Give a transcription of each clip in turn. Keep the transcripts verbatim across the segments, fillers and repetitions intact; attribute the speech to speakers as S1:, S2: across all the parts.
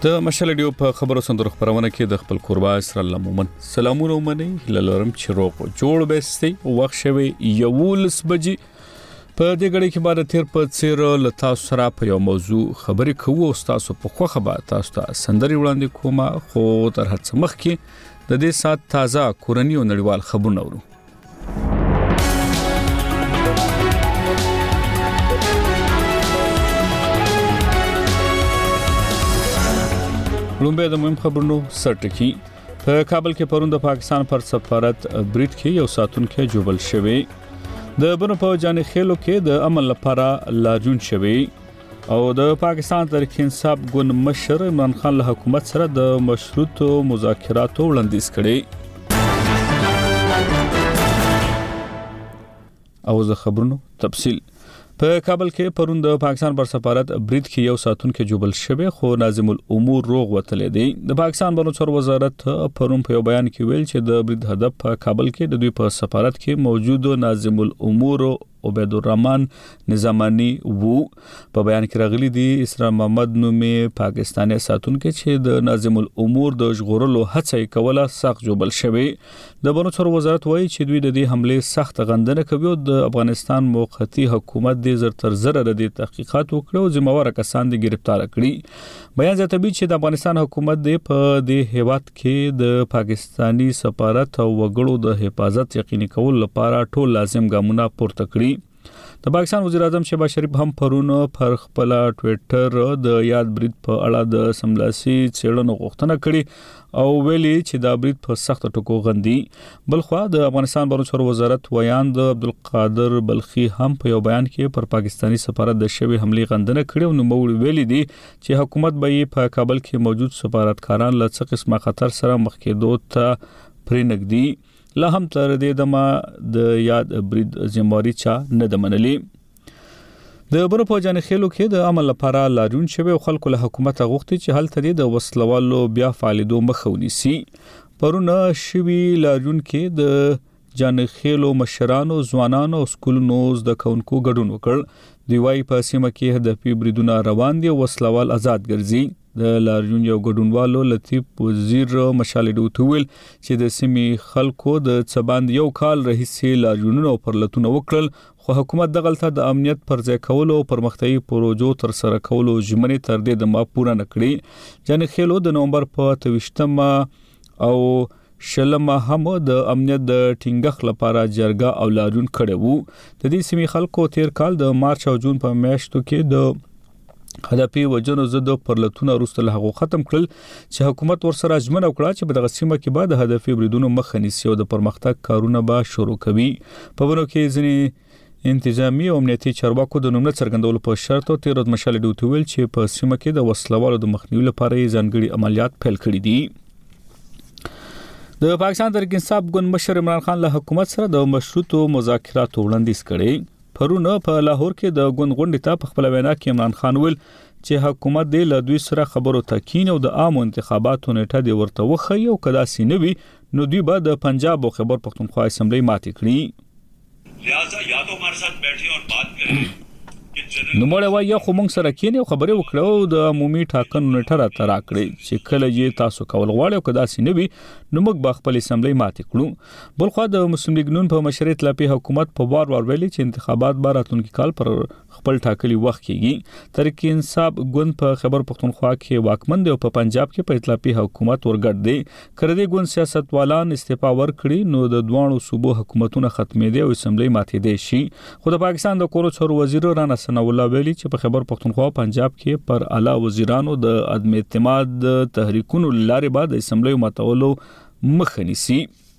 S1: د مشال ډیو په خبرو سندرو خبرونه کې د خپل قربا اسر الله مومن سلامونه ومني للرم چروق جوړ بستي وخت شوي یولس بجې په دې غړي کې بعد تیر په څیر لتا سره په یو موضوع خبرې کوو او تاسو په خو خبره تاسو ته سندري وړاندې کومه خو تر هڅه مخ کې د دې سات تازه کورنۍ او نړیوال خبرونه ورو لومبه د مهم خبرونو سرټکی په کابل کې پرون د پاکستان پر سفارت برید کې یو ساتونکو جوبل شوی د بنو په جانې خېلو کې د عمل لپاره لاجون شوی او د پاکستان تحریک انصاف ګوند مشر عمران خان له حکومت سره د مشروط مذاکراتو وړاندیز کړي او زه خبرونو تفصیل په کابل کې پرون د پاکستان پر سفارت برید کې یو ساتونکو جوبل شوی خو ناظم الامور روغ وتلې دی د پاکستان بنو څور وزارت پرون په بیان کې ویل چې د برید هدف په کابل کې د دوی په سفارت کې موجود ناظم الامور عبید الرحمن نظامانی وو په بیان کې راغلي دي اسلام محمد نومي پاکستاني ساتونکو چې د ناظم الامور د ژغورلو هڅه کوله سخت جوبل شوی د بنو څور وزارت وایي چې دوی د دې حمله سخت غندنه کوي او د افغانستان موقتی حکومت د زر تر زر د تحقیقات وکړو ذمہوار کسان دي گرفتار کړي بیان زیاتوي چې د افغانستان حکومت د په دې هیواد کې د پاکستانی سفارت او وګړو د حفاظت یقیني کول لپاره ټول لازم ګامونه پورته کړي د پاکستان وزیر اعظم شهباز شریف هم پرون پر خپل ټوئیټر د یاد برید په اړه د سملاسي چېړنو غوښتنه کړې او ویلي چې دا برید په سخت ټکو غندي بلخو د افغانستان بنو څور وزارت ویاند عبدالقادر بلخي هم په یو بیان کې پر پاکستانی سفارت د شوی حمله غندنه کړې او نو موږ ویلي دي چې حکومت به په کابل کې موجود سفارتکاران له څه قسمه خطر سره مخ کېدو ته پرې نګدي لا هم تر دې دمه د یاد برید ذمہواری چا نه د منلي د بنو په جانې خېلو کې د عمل لپاره لاجون شوی او خلکو له حکومت غوښتي چې هل تدې د وسلوالو بیا فعالیدو مخاوني سي پرونه شوی لاجون کې د جانې خېلو مشرانو ځوانانو او سکولونو د کونکو ګډون وکړ دی وايي په سیمه کې هدفي بریدونه روان دي او وسلوال آزاد ګرځي د لاریون یو ګډونوالو لطیف وزیر مشال ډیو تویل چې د سیمې خلکو د څباند یو کال رئیسي لاریونونو پر لتون وکړل خو حکومت دغلطه د امنیت پر ځای کولو او پرمختیايي پروژو تر سره کولو ژمنې تر دې د ما پوره نکړي جن خېلو د نومبر په تویشتمه او شلمه هم د امنیت د ټینګښ لپاره جرګه او لاریون کړي وو د دې سیمې خلکو تیر کال د مارچ او جون په میاشتو کې د هدفي وجنو زده پرلتونه روستل هغه ختم کړل چې حکومت ورسره ژمنه وکړه چې په دغه سیمه کې بعد هدفي بریدونو مخه نیسي او د پرمختګ کارونه به شروع کوي په ونو کې ځنی انتظامی او امنیتي چارواکو د نومره څرګندولو په شرط او تیر ورځ مشال ډیو تویل چې په سیمه کې د وسلوالو د مخنیوي لپاره ځانګړي عملیات پیل کړي دي د پاکستان تحریک انصاف ګوند مشر عمران خان له حکومت سره د مشروط مذاکراتو وړاندیز کړي پرونه په لاهور کې د ګوند غونډې ته په خپل وینا کې عمران خان ویل چې حکومت د له دوی سره خبرو تکین او د عام انتخاباتو نیټه دی ورته وخی او کدا سینوي نو دوی به د پنجاب او خیبر پختونخوا اسمبلی ماتې کړي لہذا یا تو ہمارے ساتھ بیٹھیں اور بات کریں نو مړ وای یا خو مونږ سره کېنه خبرې وکړو د عمومي ټاکنو نیټه را تر کړې چې کله یې تاسو کول غواړئ او کدا سینوي نو موږ به خپل اسمبلی ماتې کړو بلخو د مسلم لیگ نون په مشرعیت لاپی حکومت په وار وار ویلي چې انتخابات به راتلونکي کال پر خپل ټاکلي وخت کېږي تحریک انصاف ګوند په خیبر پختونخوا کې واکمن دی او په پنجاب کې په اطلاعي حکومت ورګډ دی کړه دې ګوند سیاستوالان استعفا ورکړي نو د دوانو صوبو حکومتونه ختمې دي او اسمبلی ماتې دي شي خو د پاکستان د کورو څور وزیر رانا ثناء الله ویلي چې په خیبر پختونخوا پنجاب کې پر اعلی وزیرانو د عدم اعتماد تحریکونو لارې بعد اسمبلی ماتولو مخه نیسي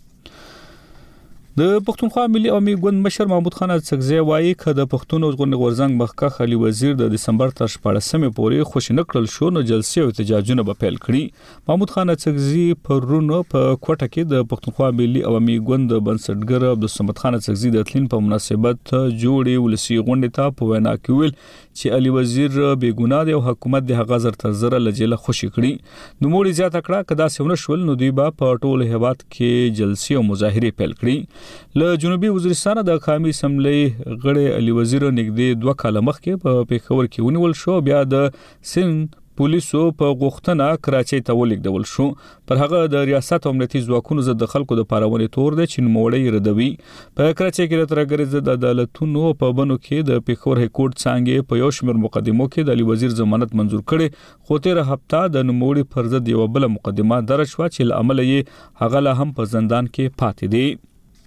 S1: د پښتونخوا ملي عوامي ګوند مشر محمود خان څکزی وایي چې د پښتون او غورځنګ مخکښ علي وزیر د دسمبر تر شپږمې پورې خوش نکړل شو نو جلسې او احتجاجونه به پیل کړي محمود خان څکزی پرونو په کوټه کې د پښتونخوا ملي عوامي ګوند بنسټګر عبدالصمد خان څکزی د تلین په مناسبت جوړې ولسی غونډه ته په وینا کې ویل چې علي وزیر بې ګناه دی او حکومت د هغه زر تر زر لجله خوشی کړي نو موږ زیاته کړه کدا سونه شول نو دوی به په ټول هیواد کې جلسې او مظاهره پیل کړي له جنوبي وزیرستان د قومي اسمبلی غړي علي وزیر نږدې دوه کاله مخکې په پیښور کې ونیول شو بیا د سند پولیسو په غوښتنه کراچۍ ته ولیږدول شو. پر هغه د ریاست او امنیتي ځواکونو ضد د خلکو د پارونې تور دی چې نوموړی ردوي. په کراچۍ کې د ترګرې ضد عدالتونو په بنو کې د پیښور های کورټ څنګه په یو شمېر مقدمو کې د علي وزیر ضمانت منزور کړي، خو تیر هفته د نوموړي پر ضد یو بل مقدمه درج شوه چې لامل یې هغه لا هم په زندان کې پاتې دی.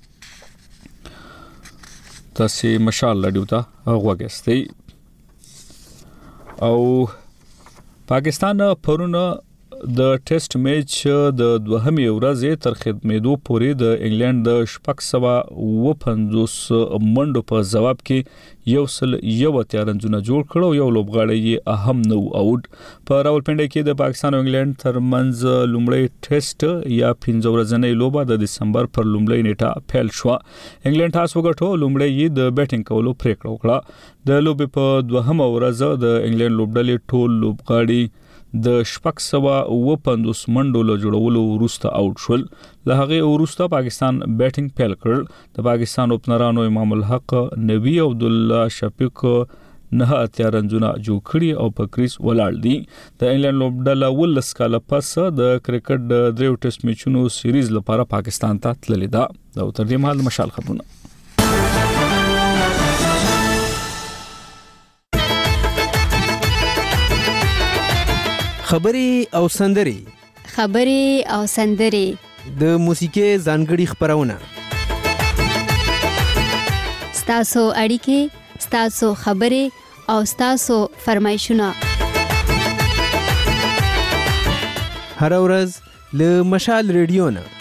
S1: تاسو مشال لډیو ته غوږی او پاکستان پرون د ټیسټ میچ د دوهمې ورځې تر ختمېدو پورې د انګلند د شپږ سوه اوه پنځوس منډو په ځواب کې یو سل یو اتیا رنونه جوړ کړو. یو لوبغاړی یې اهم نو اوټ. په راولپنډي کې د پاکستان او انګلند ترمنځ لومړی ټیسټ یا پنځه ورځنۍ لوبه د دسمبر پر لومړۍ نیټه پیل شو. انګلند ټاس وګټو، لومړی یې د بیټینګ کولو پریکړه وکړه. د لوبې په دوهمه ورځ د انګلند لوبډلې ټول لوبغاړي د شپږ سوه اوه پنځوس منډو له جوړولو وروسته اوټ شول. له هغې وروسته پاکستان بیټینګ پیل کړ. د پاکستان اوپنرانو امام الحق، نبی عبدالله شفیق نه اتیا رنونه جوړ کړي او په کریس ولاړ دي. د انګلند لوبډله ولس کاله پس د کرکټ د دریو ټیسټ میچونو سیریز لپاره پاکستان ته تللې ده. دا تر دې مهال مشال خبرونه.
S2: خبري او سندري
S3: خبري او سندري
S2: د موسیقي ځانګړي خبرونه
S3: ستاسو اړیکې، ستاسو خبري او ستاسو فرمایشونه
S2: هر ورځ له مشال ریډیو نه.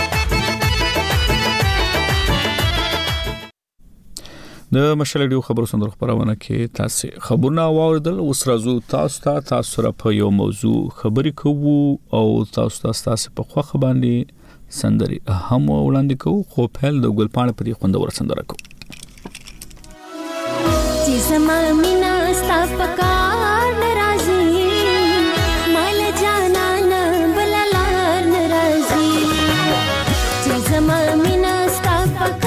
S1: د مشال ریډیو خبرو سندرو خبرونه کې تاسو خبرونه واوریدل. اوس راځو تاسو ته تاسو را په یو موضوع خبرې کوو او تاسو ته تاسو په خوخه باندې سندري هم وړاندې کوو، خو په د ګلپاڼه په خوندور سندره کوو.
S4: چې زما مینا ستا پکار ناراضي مال جانا نه بللار ناراضي. چې زما مینا ستا پکار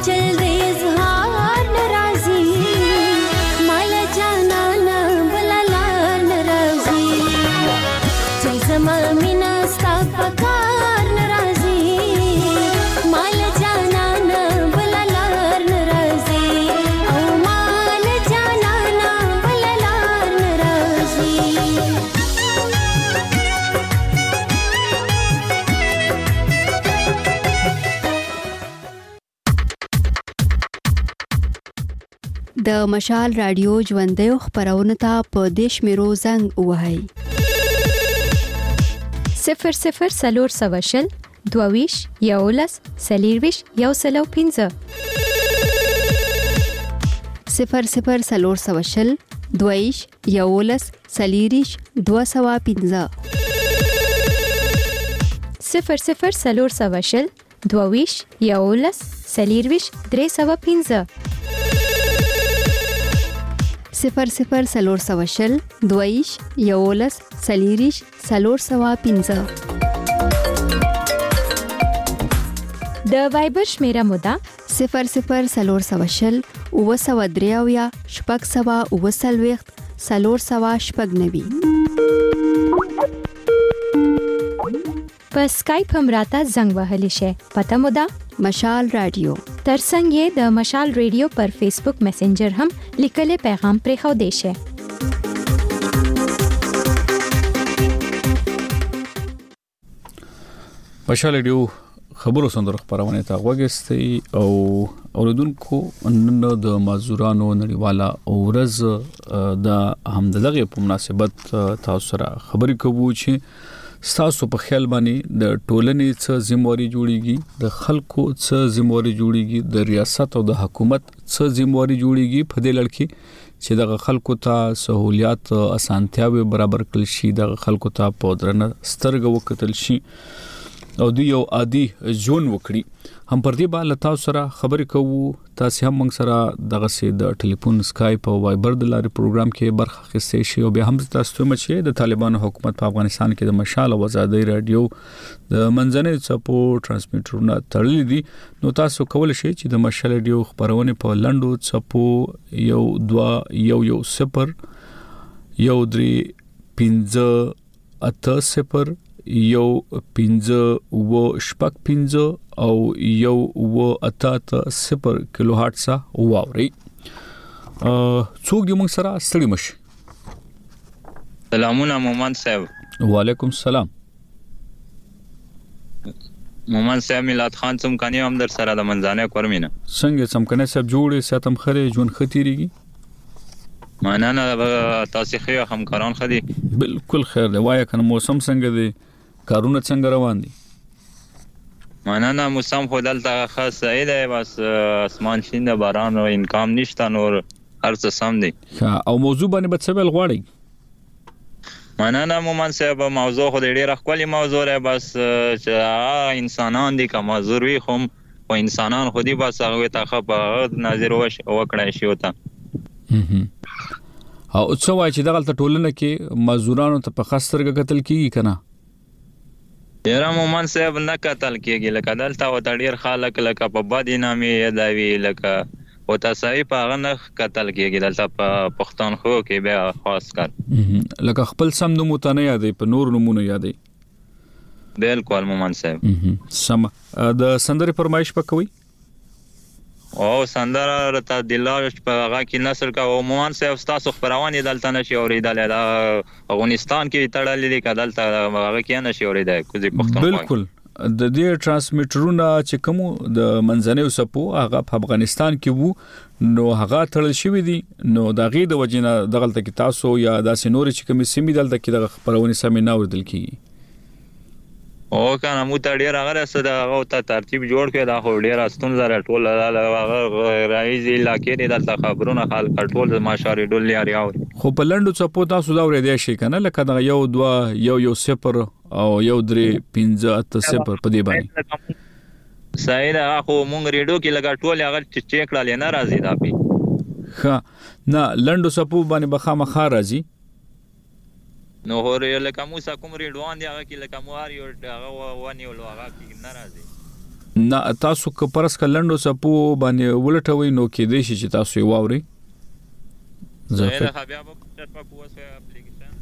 S4: चल रे इजहार नाराजी माला जाना ना बला
S3: د مشال رادیو ژوندۍ خبرونه ته په دیش میرو زنګ وهاي
S5: صفر صفر سلور سواشل دوویش یولس سلیرویش یو سلو پینزه
S3: صفر صفر سلور سواشل دوویش یولس سلیریش دو سوا پینزه
S5: صفر صفر سلور سواشل دوویش یولس سلیرویش درې سوا پینزه
S3: صفر صفر سلور سواشل دوویش یولس سلیریش سلور سوا پینزه
S5: د وایبر شمیره مودا
S3: صفر صفر سلور سواشل اوه سوا دریاویا شپږ سوا اوه څلوېښت سلور سوا شپږ نوي
S5: په سکایپ هم راته زنګ وهلی شي پته مودا
S3: مشال رادیو
S5: ترڅنګ یې د مشال رادیو پر فیسبوک میسنجر هم لیکلي پیغام پرې خو دی شي
S1: مشال رادیو خبرو سندره خبرونه ته وګستي او اوردونکو نن د مازورانو نړیواله اورز د همدغه په مناسبت تاسو سره خبرې کوو چې تاسو په خیال باندې د ټولنې څه ذمہواری جوړیږي د خلکو څه ذمہواری جوړیږي د ریاست او د حکومت څه ذمہواری جوړیږي په دې لړ کې چې د خلکو ته سہولیات اسانتیاوي برابر کړل شي د خلکو ته په درنه سترګه وکتل شي او دوی یو عادي ژوند وکړي هم پر دې باندې تاسو سره خبرې کوو تاسو هم موږ سره دغه سي د ټلیفون سکایپ او وایبر د لارې پروګرام کې برخه اخیستئ شي او بیا هم تاسو ته مچې د طالبانو حکومت په افغانستان کې د مشال او آزادۍ رادیو د منځنۍ چپو ترانسمیټرونه تړلي دي نو تاسو کولای شئ چې د مشال رادیو خبرونه په لندو چپو یو دوا یو یو صفر یو درې پنځه اته صفر یو پنځه و شپږ پنځه او یو و اته صفر کیلو هرتز واوري څوک دې موږ سره ستړي مشي
S6: سلامونه مومن صاحب
S1: وعلیکم السلام
S6: مومن صاحب میلاد خان څمکنی هم در سره د منځانه کورمینه
S1: څنګه څمکنه صاحب جوړې ساتم خره جون ختيريږي
S6: مانه تاسو خو همکاران خدي
S1: بالکل خیر دی وای کنه موسم څنګه دی کارونه څنګه روان دي
S6: مانه موسم خو دلته خاص دی بس اسمان شین د باران او انکام نشته نور هر څه سم دي
S1: او موضوع باندې به څه ویل غواړي
S6: مانه مومن صاحب موضوع خو ډېر خپل موضوع دی بس چې انسانان دي کوم ضروري هم او انسانان خو دي بس هغه ته خپ نظر وش وکړای شي وته
S1: او څه وای چې دغه ټولنه کې مزدورانو ته په خاص سترګه قتل کیږي کنه
S6: یاره مومن صاحب نه قتل کیږي لکه دلته و ډیر خلک لکه په بادي نامې یادوي لکه او تاسو په هغه نه قتل کیږي دلته په پښتونخوا کې بیا خاص کار
S1: لکه خپل سم نوم ته نه یادې په نور نمونه یادې
S6: بالکل مومن صاحب
S1: سم د سندرې فرمایش پکوي
S6: او سندره رته دلاش په هغه کې نصر کا او مومن صاحب تاسو خبرونه دلته نشي اوریدل دا افغانستان کې تړلې دي کدلته هغه کې نشي اوریدل کوزي پښتونخوا
S1: بالکل د دې ترانسمیټرونه چې کوم د منځنۍ سپو هغه په افغانستان کې وو نو هغه تړل شوی دي نو د غي د وجنه دغلت کې تاسو یا داسې نور چې کوم سیمې دلته کې د خبرونه سمې نه اوریدل کیږي
S6: او کنه مو ته ډیر هغه سره هغه ته ترتیب جوړ کړی دا خو ډیر استون زره ټول هغه رئیس علاقې دلته خبرونه خال ټول ماشاري ډول لري او
S1: خو په لندو چپو تاسو دا ورېدې شي کنه لکه دا یو دوا یو یو صفر او یو درې پنځه اته صفر په دې باندې
S6: صحیح ده خو مونږ ریډیو کې لګا ټول هغه چیک کړل نه راځي دا پی
S1: ها نه لندو چپو باندې بخا مخا راځي
S6: نو هور لکه موسی کوم ریډوان دی هغه کې لکه مواري او هغه ونی ول هغه کې ناراضي
S1: نه تاسو که پرس کلندو سپو باندې ولټوي نو کې دی چې تاسو یې واوري
S6: زه بیا په چټ په وسه اپلیکیشن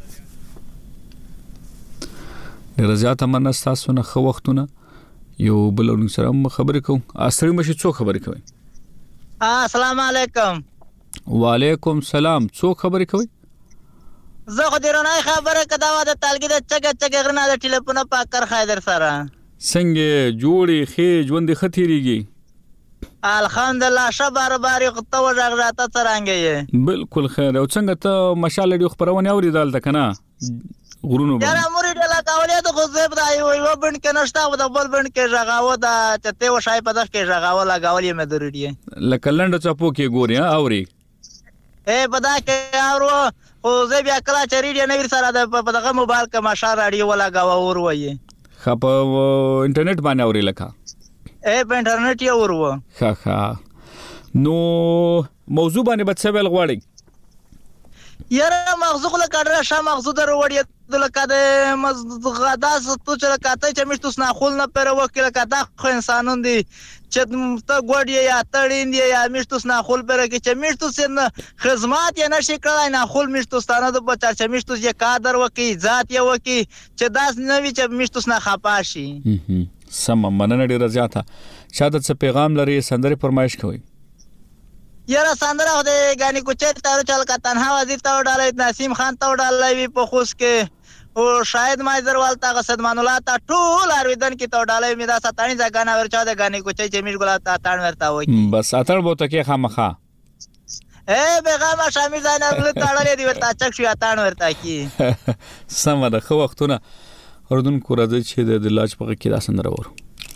S1: دی رضایت مننه تاسو نه خو وختونه یو بلونو سره خبرې کوم اسري مشي څو خبرې کوي
S7: السلام علیکم
S1: وعلیکم سلام څو خبرې کوي
S7: زه خو دې رانه خبره کدا و د تلګي د چګه چګه غرنه د ټلیفون په کار خیدر سره
S1: څنګه جوړي خې ژوند خطرېږي
S7: الحمدلله ښه بارباري ته وژغ راته څرنګه یې
S1: بالکل خیر او څنګه ته مشال ډیو خبرونه اوریدل د کنه غرونو
S7: یاره مورې ډله کولې ته خو زه به یو یو بند کې نشته او د بل بند کې ژغاوه د چته و شای په دغه کې ژغاوه لګولې مې درېږي
S1: لکه لنډ چاپو کې ګوري اوري
S7: اے پدا کې اورو خو زه بیا کله چې ریډیو نویر سره د په دغه موبایل کې ماشا رادیو لګاوه ور وایي
S1: خپ انټرنیټ باندې اوري لکه
S7: اے په انټرنیټ یې ور و
S1: ها ها نو موضوع باندې به څه ویل غواړي
S7: یاره مغزو له کډره شه مغزو در وړي د لکه د مزغدا ستو چې کاته چې مشتوس نه خول نه پر وکیل کاته خو انسانون دي چې ته ګوډي یا تړین دی یا مشتوس نه خول پر کې چې مشتوس نه خدمات یا نشي کړای نه خول مشتوستانه د بچا چې مشتوس یې کادر وکي ذات یې وکي چې داس نوې چې مشتوس نه خپاشي
S1: سم مننه ډیره زیاته شاته څه پیغام لري سندره فرمایش کوي
S7: یاره سندره د غاني کوچر تر چل کا تنها وزیر ته وډالې نسیم خان ته وډالې وی په خوش کې او شاید مایزروال تا غسد مانولا تا ټول ارویدن کې ته وډالې می دا ستانی ځګانا ورچا د غاني کوچر چې میش ګلا تا تان ورتا وای
S1: بس اتر بوته کې خامخه
S7: اے پیغام شامل ځای نه تاړلې دی ورتا چک شو تان ورتا کی
S1: سمه خو وختونه اردن کو راځي چې د لاج په کې دا سندره ورو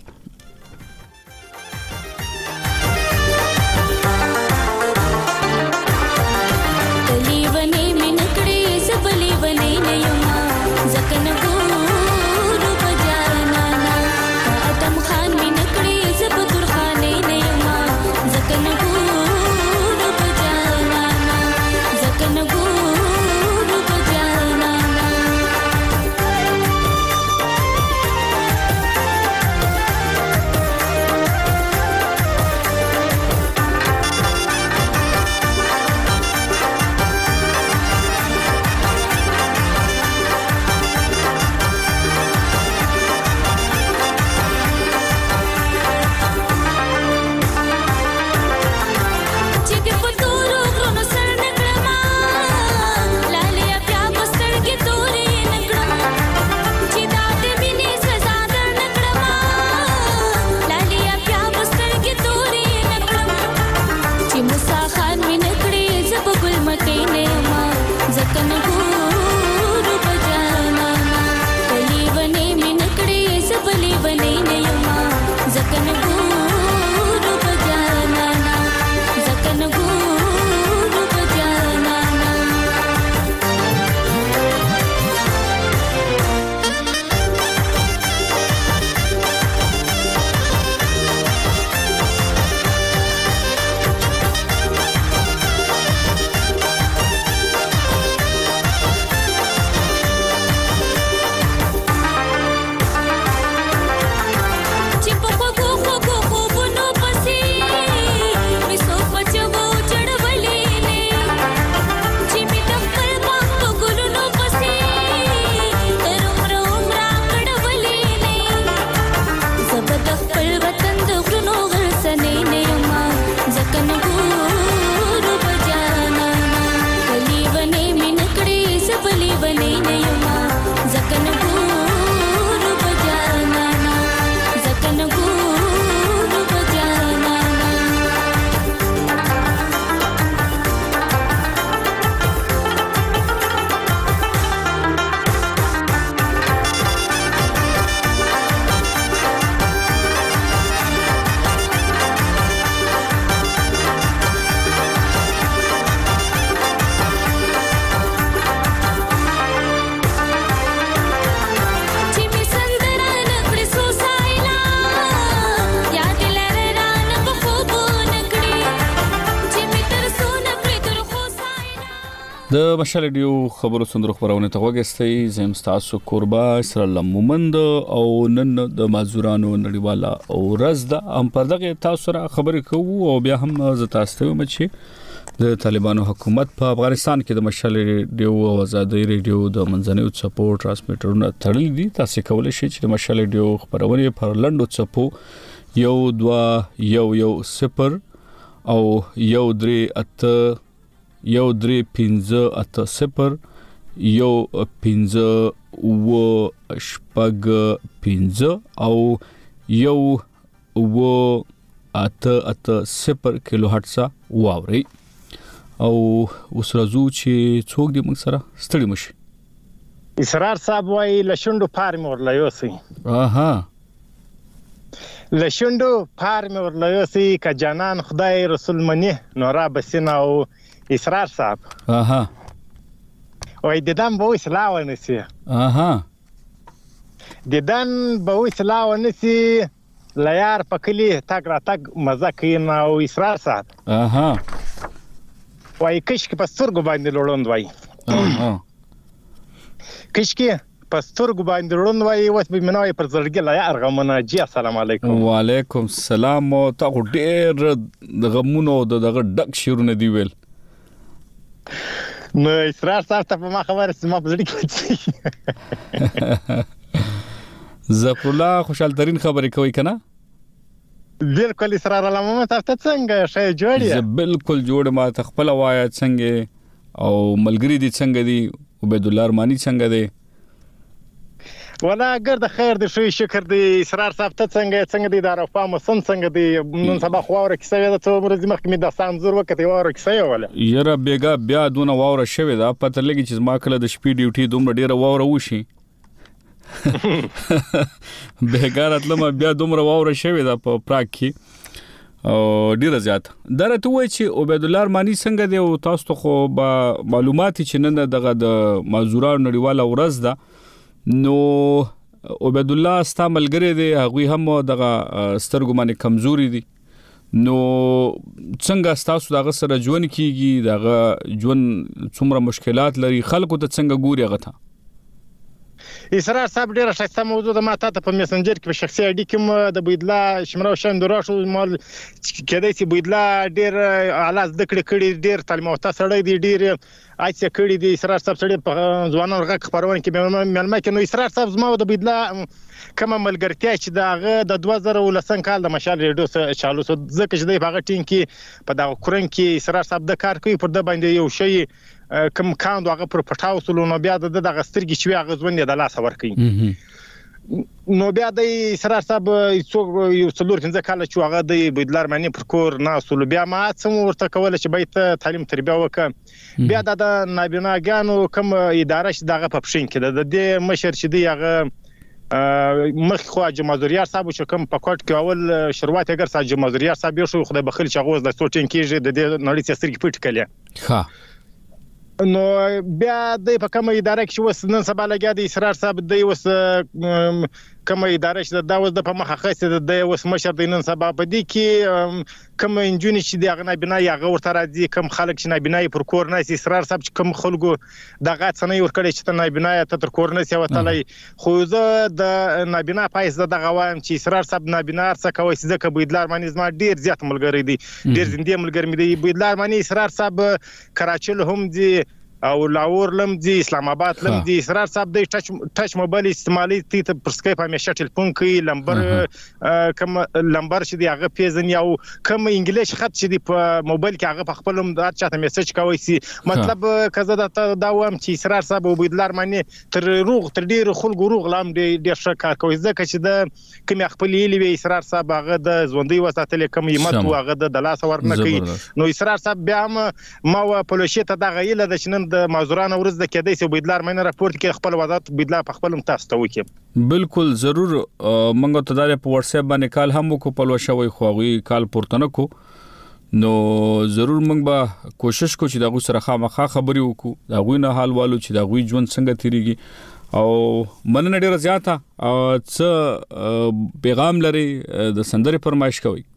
S1: د مشال ډیو خبرو سندرو خبرونه ته وګستئ زم تاسو قربا سره لمومند او نن د مازورانو نړیواله او ورځ د هم پر دغه تاسو سره خبرې کوو او بیا هم ز تاسو ته مچي د طالبانو حکومت په افغانستان کې د مشال ډیو او آزادۍ ریډیو د منځنیو سپورټ ټرانسمیټرونه تړلي دي تاسو کولای شئ چې د مشال ډیو خبرونه پر لندو چپو یو دوا یو یو صفر او یو درې اته یو درې پنځه اته صفر یو پنځه و شپږ پنځه او یو و اته اته صفر کیلو هرتز واوري او اوس راځو چې څوک دې موږ سره ستړي مشي.
S8: اسرار صاحب وای لشندو پارم ورلایوسی.
S1: اها
S8: لشندو پارم ورلایوسی که جانان خدای رسول منی نورا بسینا او اسرار صاحب.
S1: اها
S8: وای دیدن به اصلاح ونسی.
S1: اها
S8: دیدن به اصلاح ونسی لیار پکلی تاگ را تاگ مزه کین او اسرار صاحب.
S1: اها
S8: وای کشک په سترګو باندې لوړوند وای.
S1: اها
S8: کشکی په سترګو باندې لوړوند وای اوس به منوي پر زړګي لا ارغمنه جی السلام علیکم.
S1: وعلیکم السلام. او تا ډېر د غمونو د دغه ډک شیرونه دی ویل.
S8: نو اسرار صاحب ته ما خبره سم په زړه کې
S1: ظفر الله خوشحال ترين خبرې کوي کنه.
S8: بالکل اسرار علامه تاسو څنګه شې جوړی؟
S1: زه بالکل جوړ ما تخپل وایا څنګه او ملګری دي څنګه دي عبید الله ارمانی څنګه دي؟
S8: ولا ګرد خیر دي شوي شکر دي. اسرار صاحب ته څنګه څنګه دي دا رفاه مسن څنګه دي نن سبا خو اور کیسه ده ته ورځ مخکې مې د سانزور وکړې اور کیسه ولا
S1: یره بیګا بیا دونه واور شوی دا پته لګی چې ما کله د شپې ډیوټي دومره ډیره واور وشي بیګارت لمه بیا دومره واور شوی دا په پراک کې او ډیره زیات درته وای چې عبید الله ارمانی څنګه دی او تاسو ته خو معلومات چې نن دغه د معذورانو نړیواله ورځ ده نو عبید الله ستا ملګری دی هغه هم دغه سترګو باندې کمزوري دي نو څنګه تاسو دغه سره ژوند کیږي دغه ژوند څومره مشکلات لري خلکو ته څنګه ګوري غته؟
S8: اسرار صاحب ډیره شخصي موضوع د ما ته په میسنجر کې په شخصي اړیکې کې د بيدلا شمرو شندورا شو مال کېدای چې بيدلا ډیر اعلی زده کړې کړي ډیر تعلیم یافته سړی دی ډیر اڅ کړي دی اسرار صاحب سړی په ځوانانو غږ خبرونه کې ملمه کې نو اسرار صاحب زما د بيدلا کومه ملګرتیا چې دغه د دوه زره ولسم کال د مشال ریډیو چالو سو ځکه چې د هغه ټیم کې په دغه کورن کې اسرار صاحب د کار کوي پر د باندې یو شی کوم کاند هغه پر پټاو سلونه بیا د دغه سترګې چې هغه ځوند د لاس ور کوي نو بیا د اسرار صاحب یو څلور پنځه کال چې هغه د بيدلار معنی پر کور نه اصول بیا ما څم ورته کوله چې بیت تعلیم تربیه وکړه بیا د نابیناګانو کوم اداره چې دغه په پښین کې د دې مشر چې دی هغه مخ خو جمازوریار صاحب چې کوم په کوټ کې اول شروعات اگر صاحب جمازوریار صاحب یو شو خدای بخیل چې هغه د سوچین کېږي د دې نړۍ سترګې پټ کړي ها نو بیا د په کومه اداره کې وس نن سبا لګیا د اسرار صاحب د وس کومه اداره چې دا وس د په مخه خسته د وس مشر د نن سبا په دې کې کوم انجونی چې د غنا بنا یا غور تر دي کوم خلک چې نه بنای پر کور نه اسرار صاحب چې کوم خلکو د غاڅنې ور کړی چې نه بنا ته تر کور نه سی وتلای خو زه د نه بنا پایز د غوایم چې اسرار صاحب نه بنا څه کوي چې ځکه بيدلار معنی زما ډیر زیات ملګری دي ډیر زندې ملګری مې دي بيدلار معنی اسرار صاحب کراچي هم دي او لاور لم دي اسلام آباد لم دي اسرار صاحب د ټچ ټچ موبایل استعمالي تی ته پر سکایپ همیشه ټلیفون کوي لمبر کوم لمبر چې دی هغه پیژن یو کوم انګلیش خط چې دی په موبایل کې هغه په خپل د چاته میسج کوي سي مطلب کزه دا دا وام چې اسرار صاحب او بيدلار معنی تر روغ تر ډیر خلکو روغ لام دی ډیر ښه کار کوي ځکه چې د کوم خپل یلی اسرار صاحب هغه د ژوندۍ وساتل کوم یمت هغه د دلاس ورنه کوي نو اسرار صاحب بیا ما په لوشي ته دغه یله د شنن د معذورانه ورځ د کېدای سي بيدلار مینه راپورټ کې خپل وضاحت بيدلار په خپل تاسو ته وکي
S1: بالکل ضرور منګو ته دار په واتس اپ باندې کال هم کو په لوشوي خوغي کال پورته نه کو نو ضرور موږ به کوشش کو چې دا غو سره خامخا خبري وکړو دا غوی نه حال والو چې دا غوی ژوند څنګه تیریږي او مننه ډیره زیاته او څه پیغام لري د سندري فرمایش کوي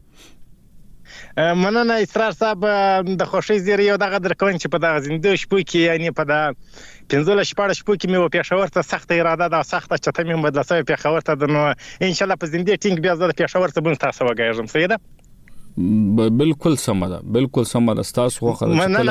S8: مننه اسرار صاحب د خوشي زیری یو دغه درکون چې په دغه زنده شپو کې یعنی په د پنځله شپږ شپو کې مې و پېښور ته سخت اراده دا سخت چته مې بدلسه پېښور ته د نو ان شاء الله په زنده ټینګ بیا د پېښور ته بون تاسو وګورم سیده
S1: بالکل سمه ده بالکل سمه ده تاسو خو خلک
S8: مننه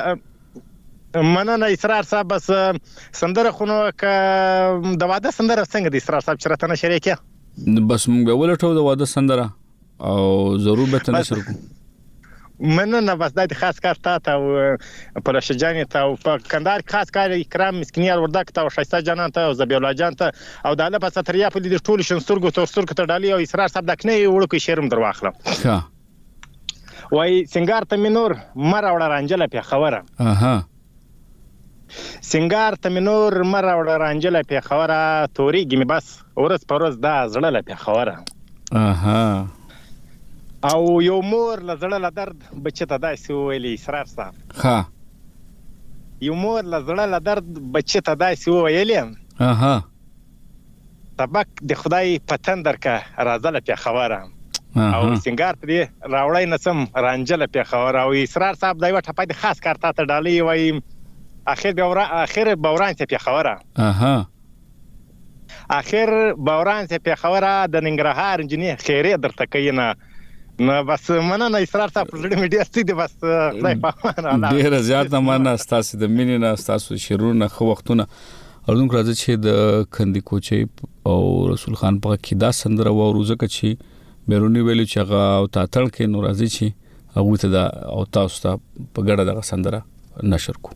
S8: بس مننه اسرار صاحب بس سندره خونو ک د واده سندره څنګه د اسرار صاحب چرته نه شریکه
S1: بس موږ ولټو د واده سندره او ضرور به تنه سره کو
S8: مننه بس د خاص کار ته او پر شجاني ته او په کندهار خاص کار اکرام مسکینیار وردک ته او شایسته جانان ته او زبی الله جان ته او د الله په ستریا په دې ټول شنسترګو تر سترګو ته ډالي او اسرار صاحب دکنه وړو کې شرم درواخله
S1: ها
S8: وای سنگار ته مې نور مه راوړه رانجله پېښوره.
S1: اها
S8: سنگار ته مې نور مه راوړه رانجله پېښوره، تورېږي مې بس ورځ په ورځ دا زړه له پېښوره.
S1: اها
S8: او یو مور له زړه له درد بچي ته داسې وویلې اسرار صاحب،
S1: ها
S8: یو مور له زړه له درد بچي ته داسې وویلې
S1: اها
S8: سبق د خدای په تندر که راځه له پېښوره. او سنگار ته دې راوړی نسم رانجله پېښوره. او اسرار صاحب دا یوه ټپه د خاص کار تا ته ډالۍ وایي اخر بوران اخر بوران ته پېښوره.
S1: اها
S8: اخر بوران ته پېښوره د ننګرهار انجینر خیرې درته کوي نه نو بس مننه اسرار صاحب زړه مې ډېر ستې دي بس خدای پامانه
S1: ډېره زیاته مننه ستاسو د مینې نه ستاسو شعرونه ښه وختونه. اردوونکو راځي چې د کندي کوچي او رسول خان په کې دا سندره واورو ځکه چې بیرونی ویلو چې هغه او تاتړ کې نو راځي چې هغه ته دا او تاسو ته په ګډه دغه سندره نشر کو.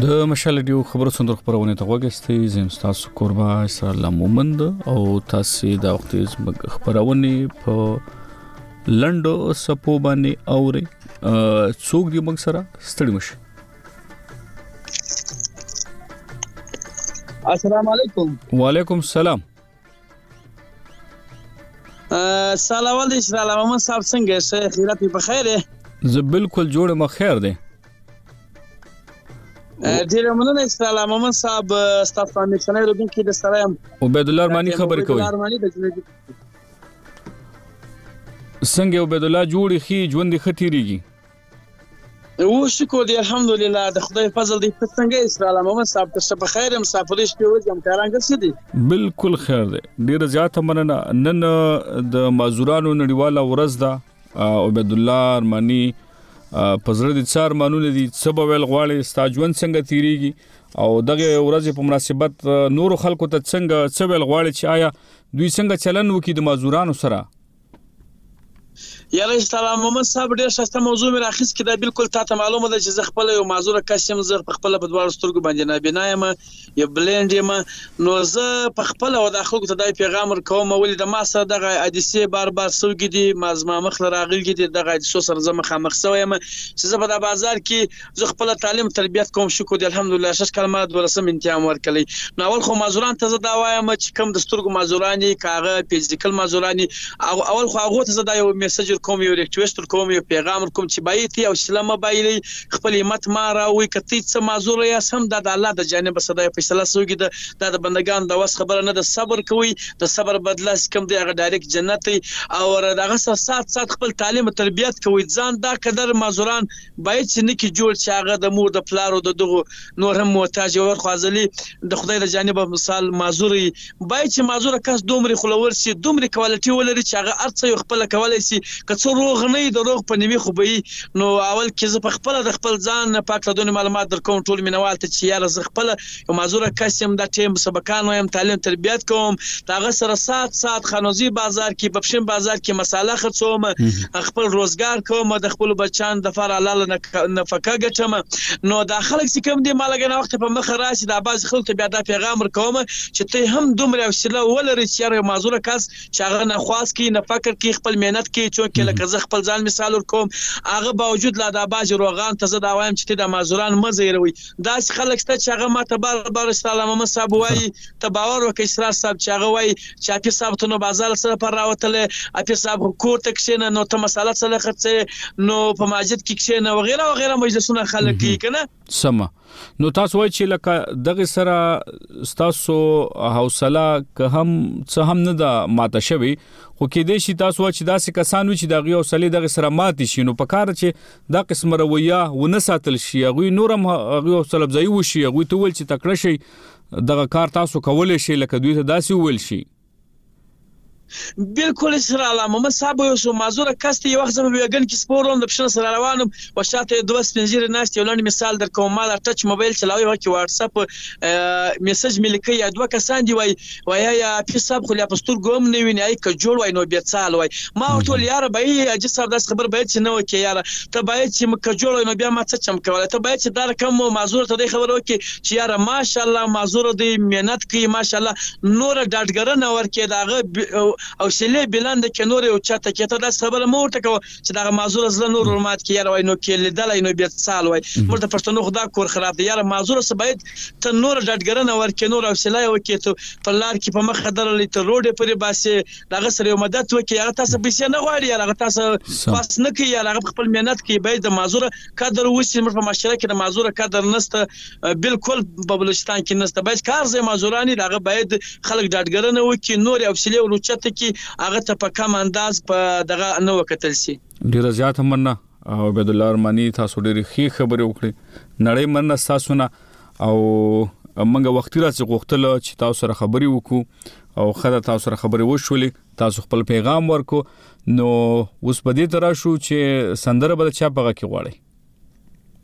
S1: د مشال ډیو خبرو څنډه خبرونه ته وګستې زم تاسو قربا اسرار الله مومند او تاسو د وخت خبرونه په لندو سپو باندې اوري څوک دی موږ سره ستړي مشه.
S9: السلام علیکم.
S1: وعلیکم السلام.
S9: سلام علیکم اسرار الله مومند صاحب څنګه یې؟ خیرات په خیر یې؟
S1: زه بالکل جوړ ما خیر دی.
S9: ډیره مننه اسرار الله مومند صاحب ستاسو کمیشنر روبین کې د سره یم.
S1: عبید الله ارمانی خبرې کوي.
S9: عبید الله ارمانی د
S1: څنګه عبید الله جوړی خي ژوند ختیریږي؟
S9: او شکر دی الحمدلله د خدای فضل دی. څنګه اسرار الله مومند صاحب تاسو په خیر مسافرش کې وځم کارانګ څه دي؟
S1: بالکل خیر دی. ډیره زیاته مننه. نن د مازورانو نړیواله ورځ ده. عبید الله ارمانی پزړه د څار مانونه دي سبا ویل غواړي ستاجون څنګه تیریږي او دغه ورځ په مناسبت نور خلکو ته څنګه څه ویل غواړي چې آیا دوی څنګه چلن وکړي د مازورانو سره؟
S9: یاره اسلام محمد صاحب ډیر شاسته موضوع مې راخیس کې دا بالکل تاسو معلومه ده چې زه خپل یو معذور کسم زه په خپل په دوار سترګو باندې نه بنایم یو بلند یم نو زه په خپل او د خلکو ته د پیغام ورکوم ولې د ما سره دغه حادثه بار بار سوګي دي مازما مخ راغلي دي دغه حادثه سره زه مخامخ شوم چې زه په د بازار کې زه خپل تعلیم تربیت کوم شکر دی الحمدلله شش کلمه ولسم امتحان ورکړي نو اول خو معذوران ته زه دا وایم چې کوم د سترګو معذورانی کاغه فزیکل معذورانی اول خو هغه ته زه دا یو میسج کوم یو ریکوست کوم یو پیغام کوم چې بایتي او سلام بایلی خپل همت ما راوي کته څه معذور یا سم د الله د جانب صدای فیصله سوګي د بندگان د وس خبره نه د صبر کوي د صبر بدله کوم دی هغه ډایرکټ جنت او دغه سات سات خپل تعلیم تربیت کوي ځان دا قدر معذوران باید چې نکی جوړ چې هغه د مور د پلارو د دغه نور هم محتاج ور خوازلی د خدای د جانب مثال معذوري باید چې معذور کس دومره خلور سي دومره کوالټي ولري چې هغه ارڅ خپل کولای سي کڅو روغ نه د روغ په نیمه خو به نو اول کې زه په خپل د خپل ځان پاک لدون معلومات در کوم ټول مینوال ته چې یاره زه خپل یو معذور کسم د ټیم سبقان وایم تعلیم تربیت کوم داغه سره سات سات خانوزي بازار کې بپشن بازار کې مساله خرڅوم خپل روزګار کوم د خپل بچان د فار الله نفقه ګټم نو د خلک چې کوم دی مالګنه وخت په مخ راشي د باز خلک بیا د پیغام ورکوم چې ته هم دومره وسیله ولري چې یاره معذور کس چې هغه نه خواص کې نه فکر کې خپل مهنت کې چې کې لکه زه خپل ځان مثال ورکوم هغه باوجود لا د باج روغان ته زه دا وایم چې د معذوران مزيروي داس خلک ته چې هغه ماته بار بار سلام محمد صاحب وای ته باور وکړي اسرار صاحب چې هغه وای چې اپی صاحب ته نو بازار سره پر راوتله اپی صاحب کور ته کښینه نو ته مساله سره خرڅه نو په مسجد کې کښینه وغیرہ وغیرہ مجلسونه خلک کې کنه
S1: سم نو تاسو وای چې لکه دغه سره تاسو حوصله که هم څه هم نه د ماته شوی خو کې دې شي تاسو چې داسې کسان وي چې دغه حوصله دغه سره مات شي نو په کار چې دا قسم رویه ونه ساتل شي هغه نورم هغه حوصله ځای وشي هغه ته ول چې تکړه شي دغه کار تاسو کولای شي لکه دوی ته داسې ویل شي
S9: بالکل اسرار الله محمد صاحب یو سو معذور کس ته یو وخت زما ویګن کې سپورون د پښن سره روانم او شاته دوه سپنجیر ناشته یو لنډ مثال در کوم مال ټچ موبایل چلاوي او کې واتس اپ میسج ملکی یا دوه کسان دی وای وای یا په حساب خو لا پستور ګوم نه ویني ای ک جوړ وای نو بیا څال وای ما ټول یار به اجي صاحب داس خبر باید چې نو کې یار ته باید چې مک جوړ نو بیا ما څه چم کوله ته باید چې دار کم معذور ته خبر وکي چې یار ماشاءالله معذور دی مهنت کوي ماشاءالله نور ډاټګر نه ورکې داغه او شلې بلند کې نور او چاته کې ته د خبره مو ورته کو چې دا معذور زله نور ورمات کې یاره وای نو کې لیدل نو بیا سال وای مرته پښتنو خدا کور خراب دی یاره معذور سه باید ته نور ډټګرنه ورکې نور او شلې وکې ته په لار کې په مخ درلې ته روډ پرې باسي دغه سره یو مدد وکې هغه تاسو پیسې نه غواړي یاره هغه تاسو پاس نه کوي یاره هغه خپل مهنت کوي باید د معذور قدر وسی مر په معاشره کې د معذور قدر نسته بالکل په بلوچستان کې نسته باید کار زې معذورانی دغه باید خلک ډټګرنه وکې نور او شلې ورچته کې هغه ته په کم انداز په دغه نو وکتل شي
S1: ډیر زیات مننه عبید الله ارمانی تاسو ډیر ښه خبرې وکړي نړۍ مننه تاسو نه او منګه وختي راځي غوښتل چې تاسو سره خبرې وکړو او خدای تاسو سره خبرې وشولې تاسو خپل پیغام ورکو نو اوس په دې تر شو چې سندره بل چا پغه کې غواړي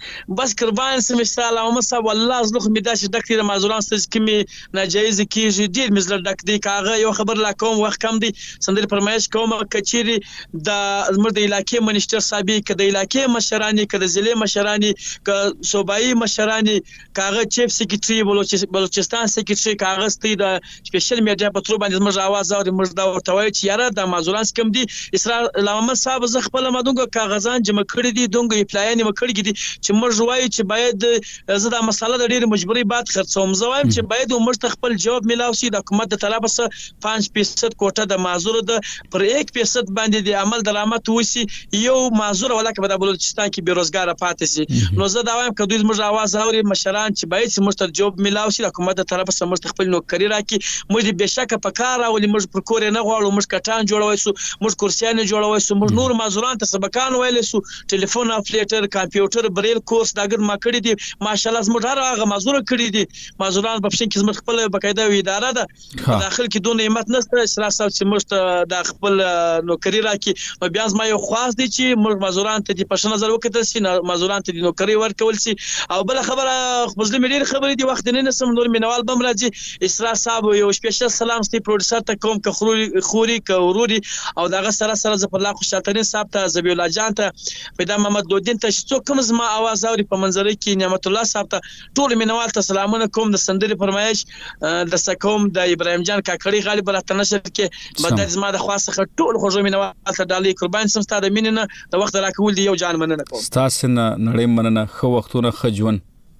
S9: بس قربان سم مثال او مصاب والله زلخ می داش دکتور معذوران ست کمی ناجایز کیږي ډیر مزل ډک دی کاغه یو خبر لا کوم وخت کم دی سندري فرمایش کوم کچيري د مرد علاقې منیسټر صاحب کده علاقې مشرانی کده ضلع مشرانی ک صوبایي مشرانی کاغه چیف سیکریټري بلوچستان سیکریټري کاغه ستې د سپیشل میډیا په تر باندې موږ आवाज او موږ دا ورتوي چې یاره د معذوران کم دی اسرار علامه صاحب ز خپل مدونګه کاغذان جمع کړی دي دونګه اپلاین مکړی دي چې موږ وایي چې باید زه دا مسله د ډېر مجبوري بات خرڅوم زه وایم چې باید موږ خپل جواب ملاو شي د حکومت د طرف څخه پنځه فیصد کوټه د معذور د پر یک فیصد باندې د عمل درآمد وسی یو معذور ولکه په بلوچستان کې بیروزګار پاتې سي نو زه دا وایم چې دوی موږ आवाज اوري مشران چې باید موږ ته جواب ملاو شي د حکومت د طرف څخه موږ خپل نوکری راکړي موږ به شک په کار او موږ پر کور نه غواړو موږ کټان جوړوي سو موږ کورسیان جوړوي سو موږ نور معذوران ته سبقان ویل سو ټلیفون اپلیټر کمپیوټر بریل کورس داګر ما کړی دي ماشاءالله زموږ هر هغه معذور کړی دي معذوران په پښین کې زموږ خپل بقاعده اداره ده داخل کې دونه همت نشته اسرا صاحب چې موږ د خپل نوکری راکې نو بیا زما یو خاص دي چې موږ معذوران ته د پښه نظر وکړل سي معذوران ته د نوکری ورکول سي او بل خبره مظلوم ډیر خبرې دي وخت نه نسم نور مینوال بم راځي اسرا صاحب یو سپیشل سلام ستي پروډوسر ته کوم که خوري خوري که وروري او دغه سره سره ز په لا خوشالتنی صاحب ته زبی الله جان ته پیدا محمد دودین ته چې څوک کوم زما आवाज اوري په منظره کې نعمت الله صاحب ته ټول مینوال ته سلامونه کوم د سندري فرمایش د سکوم د ابراهیم جان کاکړي غالب راته نشر کې بدل زما د خاصه ټول خوږو مینوال ته ډالۍ قربان سم ستاسو د میننه د وخت راکول دی یو جان مننه کوم
S1: تاسو نه نړۍ مننه خو وختونه خجون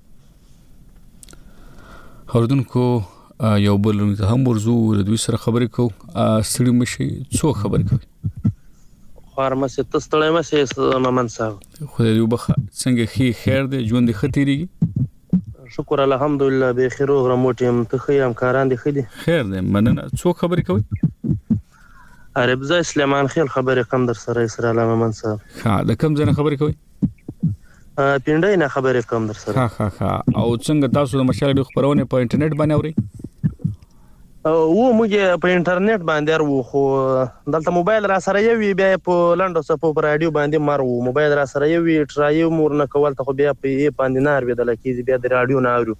S1: هردونکو یو بل هم ورزو د دوی سره خبرې کو سړي مشي څو خبرې کوي
S10: فارماسي تستړی مې ممن صاحب
S1: خو دې وبخ څنګه خي خیر دې ژوند دې ختيري
S10: شکر الحمدلله به خیر او رموټیم ته خیم کاران دي خدي
S1: خیر دې مننه څو خبرې کوي
S10: عربزه سليمان خیل خبرې کم در سره اسرائیل ممن صاحب
S1: ها د کم ځنه خبرې کوي
S10: پینډای نه خبرې کم در سره
S1: ها ها ها او څنګه تاسو د مشال د خبرونه په انټرنیټ باندې اوري
S10: و موږ په انټرنیټ باندې ورو خو دلته موبایل را سره یوي بیا په لندو سپو پر رادیو باندې مارو موبایل را سره یوي ټرایو مور نه کول ته بیا په یې باندې نار بدل کیږي بیا د رادیو نه اورو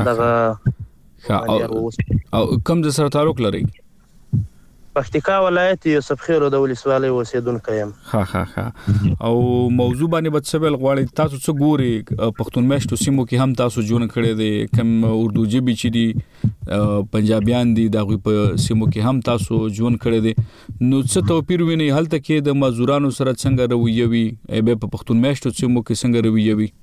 S10: دغه
S1: او کوم د سره تعلق لري
S10: پکتیکا ولایت یوسف خیر د ولسوالۍ اوسیدونکو یم
S1: ها ها ها او موضوع باندې بچبل غواړي تاسو څه ګوري پښتون میشتو سیمو کې هم تاسو جوړ کړی دي کم اردو جبي چې دي پنجابیان دي دغه په سیمو کې هم تاسو جوړ کړی دي نو څه توپیر ویني هلته کې د مزدورانو سره څنګه رویه وي به په پښتون میشتو سیمو کې څنګه رویه وي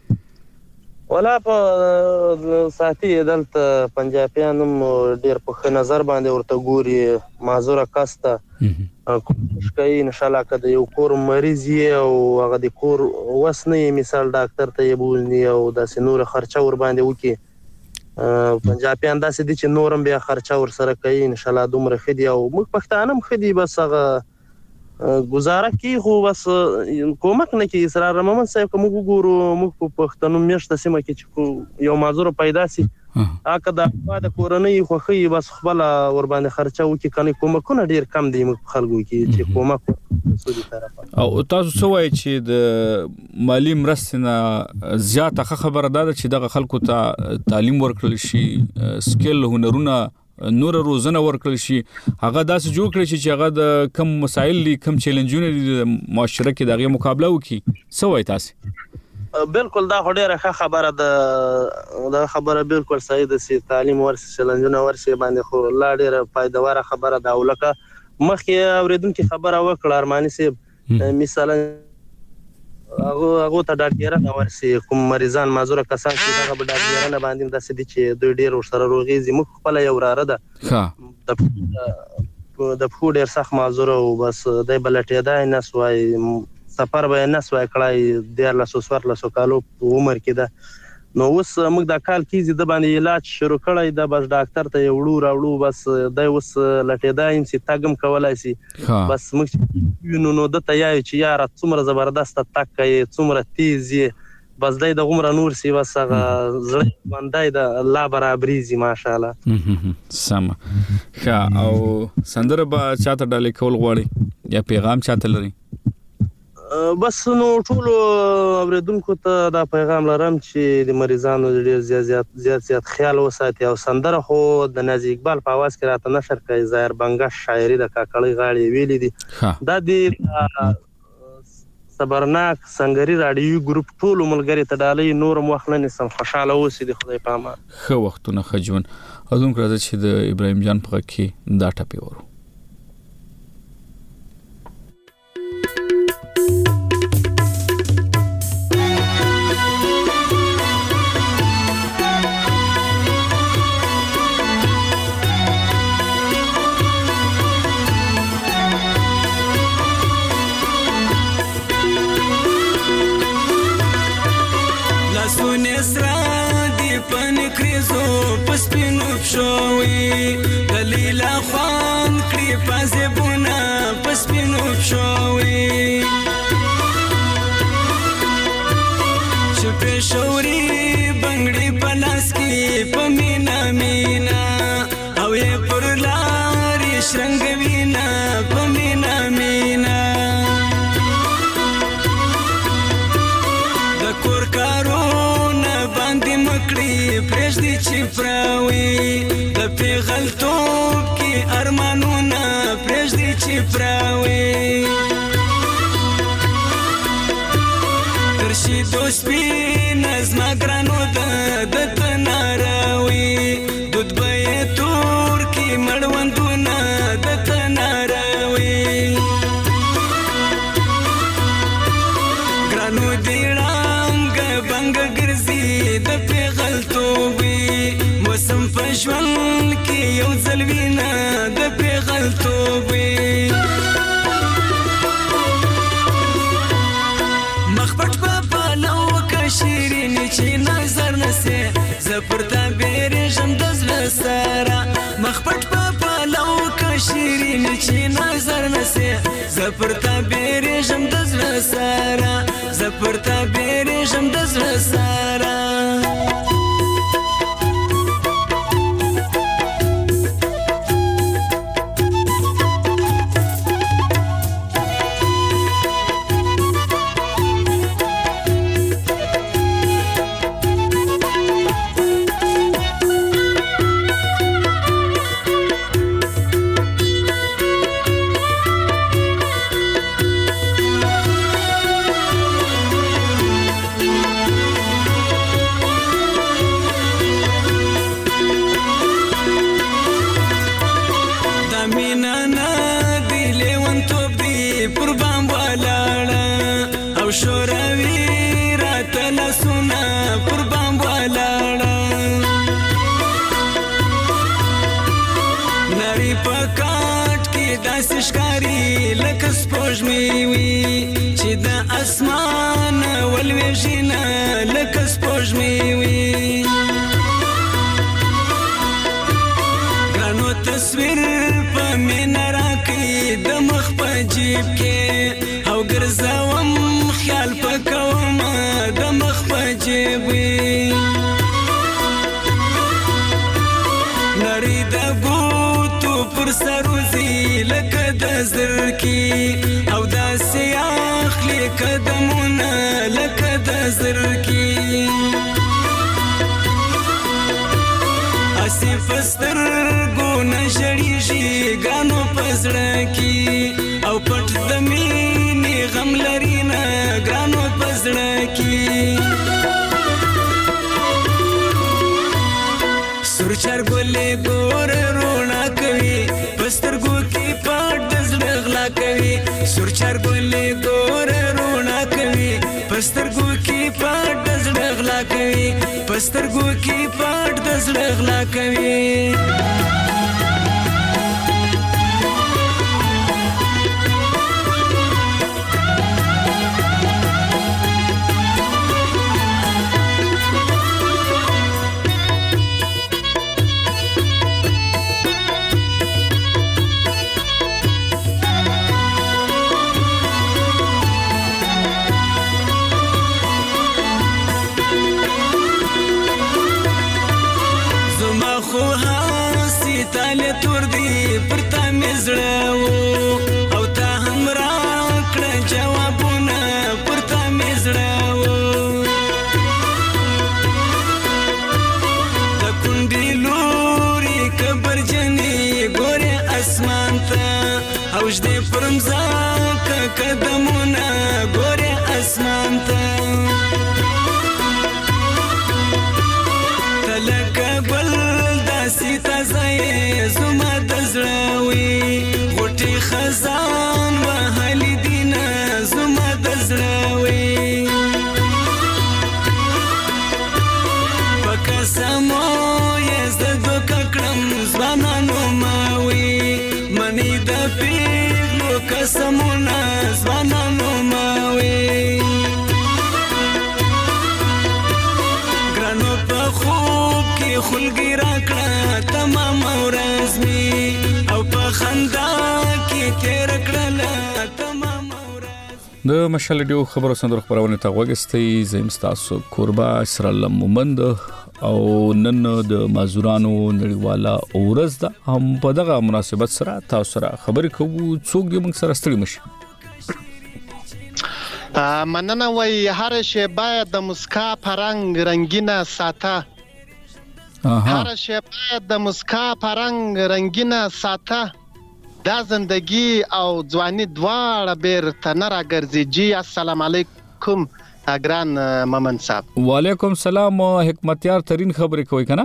S10: ولا په ساتي دلته پنجابیانم ډیر په نظر باندې ورته ګوري معذوره کاسته کوشش کوي ان شاء الله کده یو کور مریض یې او هغه د کور وسنی مثال ډاکټر ته یې بولنی او د سنور خرچه ور باندې وکي پنجابیان داسې دي چې نورم بیا خرچه ور سره کوي ان شاء الله دومره خدي او موږ پښتانم خدي بس هغه گزاره کی خو بس کومک نه کی اسرار رحمان صاحب کوم ګورو موږ په پښتنو میشته سیمه کې چې یو معذور پیدا سي اګه د بعد کورنۍ خو خي بس خپل ور باندې خرچه وکي کني کومکونه ډیر کم دي موږ خلکو کې چې کومک سودي طرفه
S1: او تاسو څه وایي چې د مالی مرستنه زیاته خبره ده چې دغه خلکو ته تعلیم ورکړل شي سکل هنرونه نور روزنه ورکړل شي هغه داسې جوړ کړی چې هغه د کم مسایل دي کم چیلنجونه دي د معاشره کې دغه مقابله وکړي څه وایي تاسو
S10: بالکل دا ډیره خبره ده دا خبره بالکل صحیح ده چې تعلیم ورسي چیلنجونه ورسي باندې خو لا ډیره فائدواره خبره ده ولکه مخکې اوریدونکو خبره وکړه ارماني صاحب مثلا هغه هغه ته ډاکټر ورسي کوم مریضان معذور کسان چې هغه به ډاکټر نه باندې د سدي چې دوی ډیر ورسره روغيزي مخ خپل یو راره ده
S1: ها
S10: د د فود ډیر سخت معذور او بس د بلټیا ده نه سوای سفر به نه سوای کړای ډیر لا سوسور لا سو کالو عمر کې ده نو اوس موږ د کال کې د باندې علاج شروع کړی د بس ډاکټر ته وړو راوړو بس د اوس لټیدا ایم سي تاګم کولای سي بس موږ نو نو د تیای چې یار څومره زبردست تک کوي څومره تیز بس دای د عمر نور سی بس هغه زړه باندې د الله برابرېزي ماشاءالله
S1: سم ښه او سندره به چاته ډالې کول غواړي یا پیغام چاته لري
S10: بس نو ټولو اوریدونکو ته دا پیغام لرم چې د مریضانو ډیر زیات زیات زیات خیال وساتي او سندره خو د نازي اقبال په आवाज کې راته نشر کوي ظاهر بنګش شاعري د کاکړی غاړي ویلي دي دا د صبرناک سنگري رادیو ګروپ ټول ملګری ته ډالۍ نورم وخت نه نسم خوشاله اوسې د خدای په امان
S1: خو وختونه خجون اذن راځي چې د ابراهيم جان په کې دا ټپي ورو
S11: شوي دلیلا خوان کړی پازبونه پسپینو شوي چې په شوري بنگړي پلاس کې پمینا مینا او یې پر لارې شرنګوینا پمینا مینا د کور کارونه باندې مکړي پرېږدي چې پراوي غلطوب کې ارمانونه پرېږدي چې پراوي ترشي دوسپي نظمه ګرانو د تناراوي دود به یې تور کې مړوندونه د تناراوي ګرانو دې ړانګ بنګ ګرځي د پیغلتوبي موسم په ژوند یو ځلوینا د پیغلتوبي مخبط په پالو کا شیرین چې نظر نسه زپرتا بیرېږم د زړه سره مخبط په پالو کا شیرین چې نظر نسه زپرتا بیرېږم د زړه سره زپرتا بیرېږم د زړه سره شکاری لکه سپوږمۍ وي چې د اسمان ولویږي نه لکه سپوږمۍ وي ګرانو تصویر په مینه راکړي د مخ په جیب کې او ګرځوم خیال پکوم د مخ په جیب وي نری د ګوتو پر سروزي لکه د زرکی او داسې اخلي قدمونه لکه د زرکی اسی پسترګو نه ژړېږي ګرانو په زړه کې او پټ د مینې غم لري نه ګرانو په زړه کې سور چرګلې ګور روڼا کوي پسترګو کې پټ د زړه غلا کوي سور چرګلې ګور روڼا کوي پسترګو کې پټ د زړه غلا کوي پسترګو کې پټ د زړه غلا کوي تور دی پر تا مزړه او تا هم را کړ جوابونه اوږدې پر مځکه قدمونه ګورې اسمان ته ته لکه ګل داسې تازه یې زما د زړه وي غوټې خزان وهلي دینه زما د زړه وي په قسمو یې زه دوکه کړم ځوانانو ماوي منې د پیغلو قسمونه ځوانانو ماوي ګرانو په خوب کې خلګي راکړه تمام ورځ مې او په خندا کې تیر کړله تمام
S1: د مشال ډیو خبرو سندرو خبرونه ته وګستئ زم تاسو کوربا اسرائیل مومند او نن د مازورانو نړیواله اورز ده هم په دغه مناسبت سره تاسو سره خبرې کوو څوک دې موږ سره ستړي مشي
S12: مننه وای هر شی باید د مسکا پرنګ رنگینه ساته هر شی باید د مسکا پرنګ رنگینه ساته دا زندگی او ځواني دواړه بیر تنه راګرځي جی السلام علیکم ګران ممن صاحب
S1: وعلیکم سلام حکمتیار ترین خبرې کوي کنه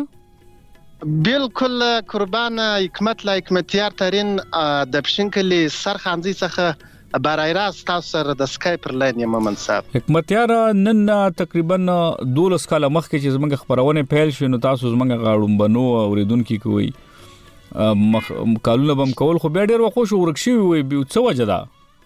S12: بالکل قربان حکمت لا حکمتیار ترین د پښینکلي سرخانځي څخه برای راست تاسو سره د سکایپ لاین ممن صاحب
S1: حکمتیار نن تقریبا دولس کاله مخکې چې زموږ خبرونه پیل شو نو تاسو زموږ غاړم بنو اوریدونکو کوي کالونه بم کول خو بیا ډیر وخت شو ورکشي وي څه وجه ده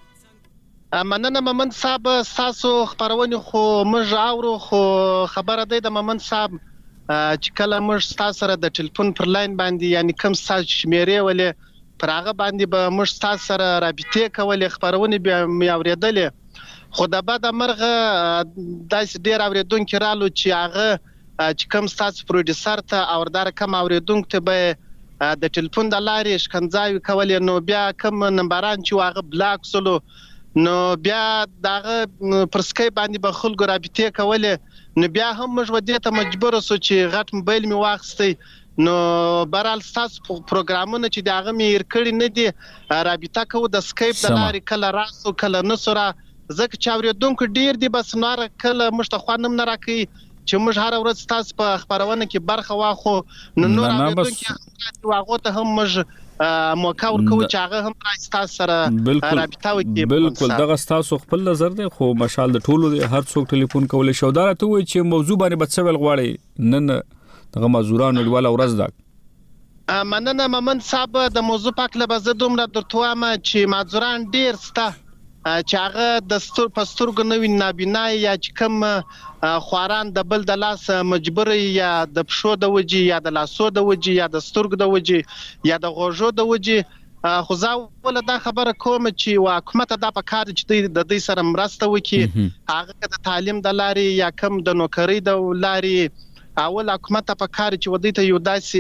S12: مننه ممن صاحب تاسو خبرونه خو موږ اورو خو خبره ده د ممن صاحب چې کله موږ تاسو سره د ټلیفون پر لاین باندې یعنی کوم ساج شمیرې ولې پر هغه باندې به موږ تاسو سره رابطه کولې خبرونه بیا مې اوریدلې خو د بعد مرغه داس ډیر اوریدونکو رالو چې هغه چې کوم تاسو پروډوسر ته اوردار کوم اوریدونکو ته به د ټلیفون د لارې شکنځاوي کولې نو بیا کوم نمبران چې هغه بلاک سولو نو بیا دغه پر سکای باندې به خلکو رابطه کولې نو بیا هم موږ ودې ته مجبور سو چې غټ موبایل می واخستې نو برال تاسو پروګرامونه چې دغه مې ورکړی نه دي رابطه کوو د سکایپ د لارې کله راسو کله نسره زکه چې اوریدونکو ډیر دي بس نور کله مشتخوانم نه راکې چې موږ هر ورځ تاسو په خبرونه کې برخه واخو نو نور اوریدونکو هغه ته هم موږ موقع ورکو چې هغه هم تاسو سره رابطه وکړي
S1: بالکل دغه تاسو خپل نظر دی خو مشال د ټولو هر څوک ټلیفون کولای شو دا ته وای چې موضوع باندې بڅول غواړي نن دغه مازورانو ډیواله ورځ ده
S12: مننه ممن صاحب د موضوع پاک له بزه دومره درته ما چې مازوران ډیر ستا چې هغه د ستور پسترګ نوې نابینا یا چې کوم خواران د بل د لاس مجبور یا د پښو د وجې یا د لاسو د وجې یا د سترګ د وجې یا د غوږو د وجې خو زه ول دا خبره کوم چې حکومت دا په کار چې د دې سره مرسته وکړي هغه د تعلیم د لارې یا کم د نوکری د لارې اول حکومت په کار چې ودی ته یو داسي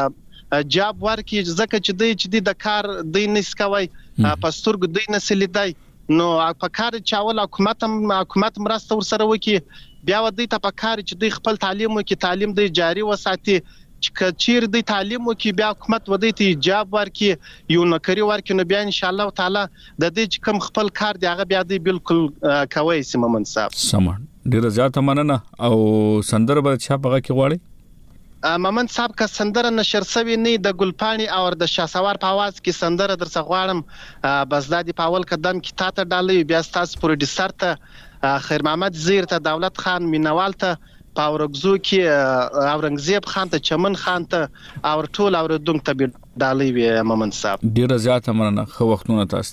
S12: جاب ورکړي ځکه چې د چې د کار د نسکوي پسترګ د نسلیدای نو په کار چې اول حکومت حکومت مرسته ورسره وکړي بیا ودی ته په کار چې د خپل تعلیم وکړي تعلیم د جاری وساتي چې چیر د تعلیم وکړي بیا حکومت ودی ته جاب ورکړي یو نوکری ورکړي نو بیا ان شاء الله تعالی د دې کم خپل کار دی هغه بیا دی بالکل کوي سم منصب
S1: سم ډیر زیات مننه او سندر به چا پغه کې غواړي
S12: ممن صاحب کا سندره نشر سوي نه د ګلپانی او د شاسوار په आवाज کې سندره در څخه غواړم بس د پاول قدم کې تا ته ډالې بیا تاسو پروډوسر ته خیر محمد زیر ته دولت خان مینوال ته پاورګزو کې اورنګزیب خان ته چمن خان ته او ټول اوردونکو ته ډالې وي ممن صاحب
S1: ډیر زیات مننه خو وختونه تاسو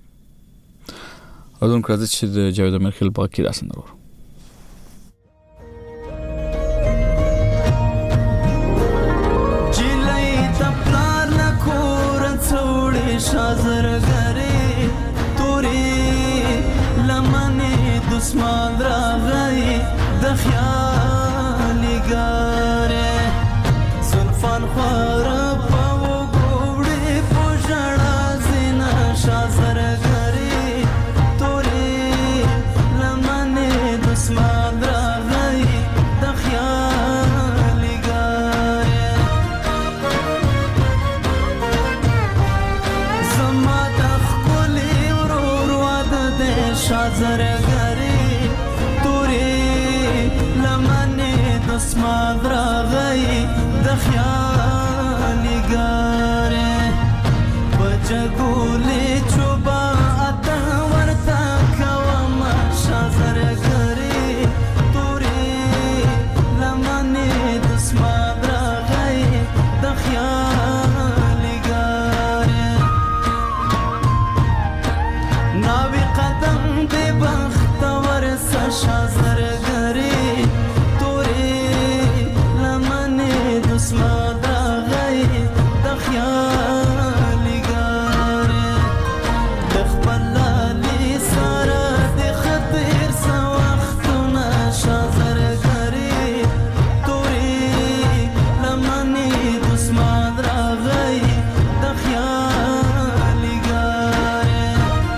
S1: اذن کړه چې د جاوید مرخل په کې راس نه ورو
S11: شازر غره توري لمنه دسمان راغی د خیال ګره زلفان خور په وګوړې پوجړا زینا شازر غره توري لمنه دسمان راغی د خیال ګره زما د خو شازرګری تورې لمنې د سماد راغی د خیال ګارې بچګولې چوبا اته ورته کوم شازرګری تورې لمنې د سماد راغی د خیال ګارې ناوی قدم دې بختور شازرګری تورې لمنې د سماد راغی د خیال ګارې د خپل لالي سره د خطر څه وختونه شازرګری تورې لمنې د سماد راغی د خیال ګارې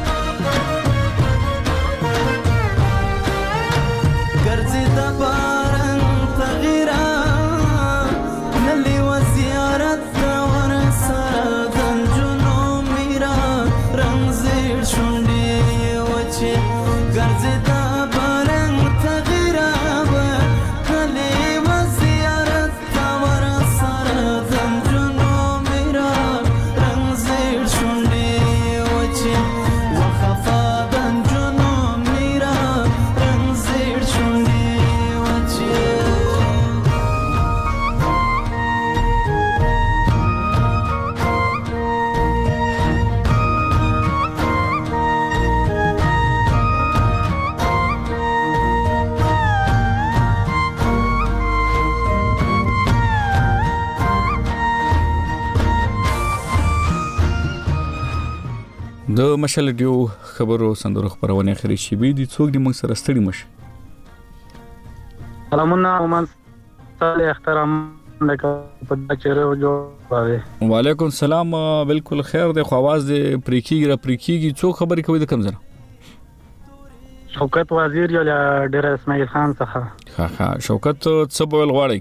S11: ګرځي د باران تغیرا نلی و زیارت ور سره د جنو میرا رنگ زیر شونډې وچې ګرځي د باران تغیرا نلی و زیارت ور سره د جنو میرا رنگ زیر شونډې وچې وخفا د جنو میرا رنگ زیر شونډې وچې
S1: د مشال ډیو خبرو سندرو خبرونه اخري شي بي دي څوک دي موږ سره ستړي مشه
S13: سلامونه ومن صالح احترام لکه په بچره جوړه
S1: وعلیکم السلام بالکل خیر د خواواز د پریکیږي را پریکیږي څو خبرې کوي د کم زره
S13: شوکت وزیر یا ډیر اسماعیل خان څخه
S1: ها ها شوکت څه بول غواړي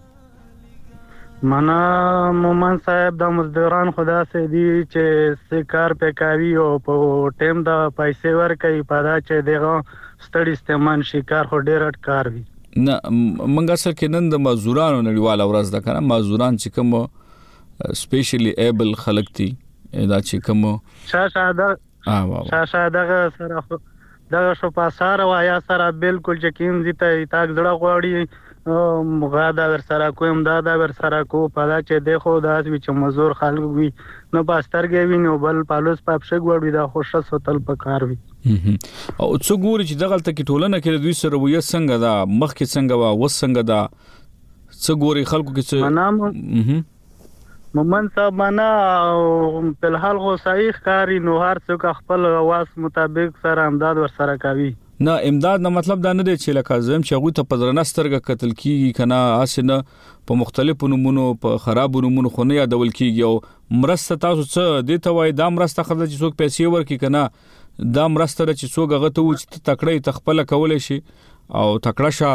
S13: منا مومن صاحب د مزدوران خدا سي دي چې سکار پکاوي او په ټیم د پیسې ورکوي پدا چې دغه ستړي استعمال شکار هو ډیر اټکار وي
S1: نه منګه سره کې نن د مزدورانو نړیواله ورځ ده کنه مزدوران چې کوم سپیشلی ایبل خلک دي دا چې کوم
S13: شاشه دا
S1: اه واه
S13: شاشه دغه سره دغه شو پاساره وایا سره بالکل یقین دي ته تاک زړه غوړي مغادا ور سره کوم دادا ور سره کو پدا چې دیکھو داس وچ مزور خلک وي نو باسترګې وي نو بل پالوس پاپشه غوړي دا خوشا سوتل پکار وي
S1: او څو ګوري چې دغه تل کې ټولنه کې دوی سره وې څنګه دا مخ کې څنګه وا و څنګه دا څو ګوري خلکو کې څه
S13: منام مومن صاحب معنا په الحال غو صحیح کاری نو هر څوک خپل واس مطابق سره امداد ور سره کوي
S1: نه امداد نه مطلب دا نه دی چې لکه زم چې غوي ته پدرنه سترګه قتل کیږي کنه اسنه په مختلفو نمونو په خراب نمونو خو نه یادول کیږي او مرسته تاسو څه دی ته وای دا مرسته خدای چې څوک پیسې ورکي کنه دا مرسته چې څوک هغه ته و چې تکړه تخپل کولای شي او تکړه شه